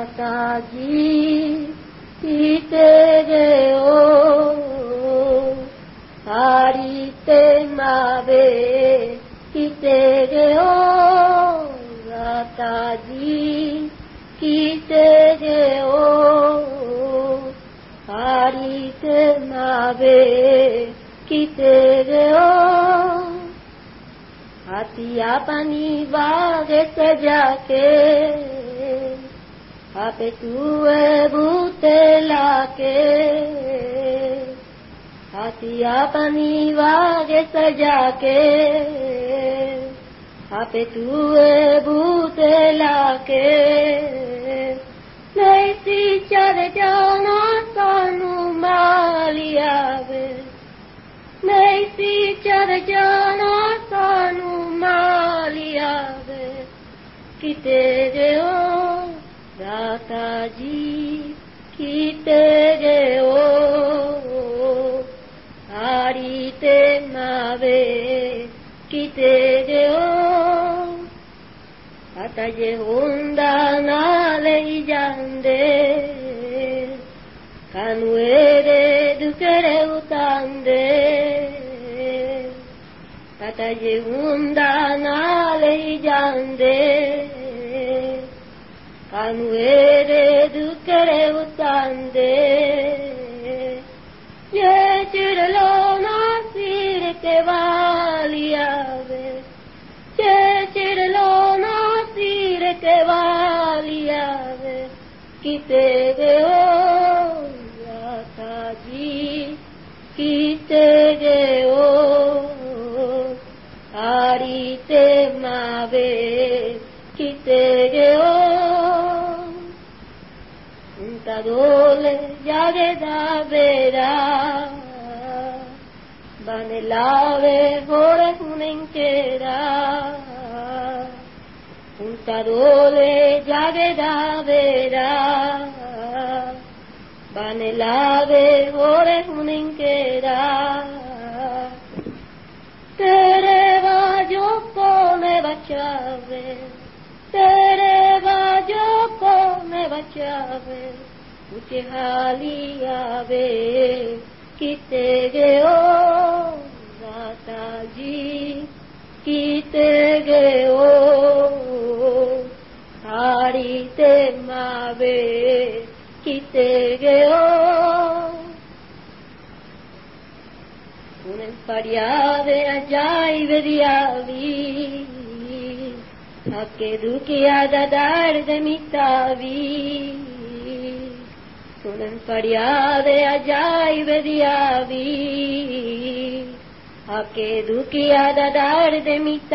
私来てれよありてまべ来てれよ私来てれよありてまべ来てれよHati apa ni bagai sejake Ape tue butelake Hati apa ni bagai sejake Ape tue butelake Nei si chare jana sanu maliave Nei si chare jana sanu maliave Kite geo Data ji Kite geo Arite mave Kite geo Ataye honda nale jande Kanuere dukere utande Ataye honda nale jande Kanuere dukere utande Ye chirlo nasir ke valiave Ye chirlo nasir ke valiave Kite geo Yataji Kite geo Arite mave Kite geo Unta dole jage da vera Banelave hore hunenkera Unta dole jage da vera Banelave hore hunenkera Tere vajo come baciave Tere vajo come baciave Uche haliave Kite geo Rataji Kite geo Arite mave Kite geo Unempariave ajai vediavi Ake dukiada dar de mitavi Unempariave ajai vediavi Ake dukiada dar de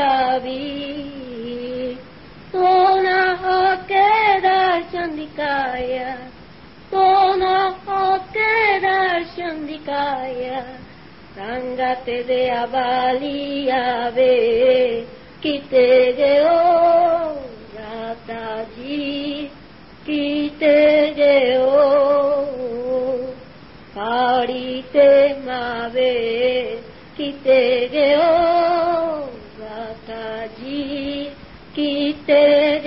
mitavi Sona hake darshan dikaya Sona hake darshan dikaya Sangate de avaliave Kite geo Rataji Kite geo Parite mave Kite geo Rataji Kite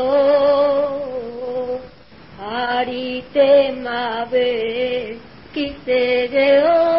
geo Parite mave Kite geo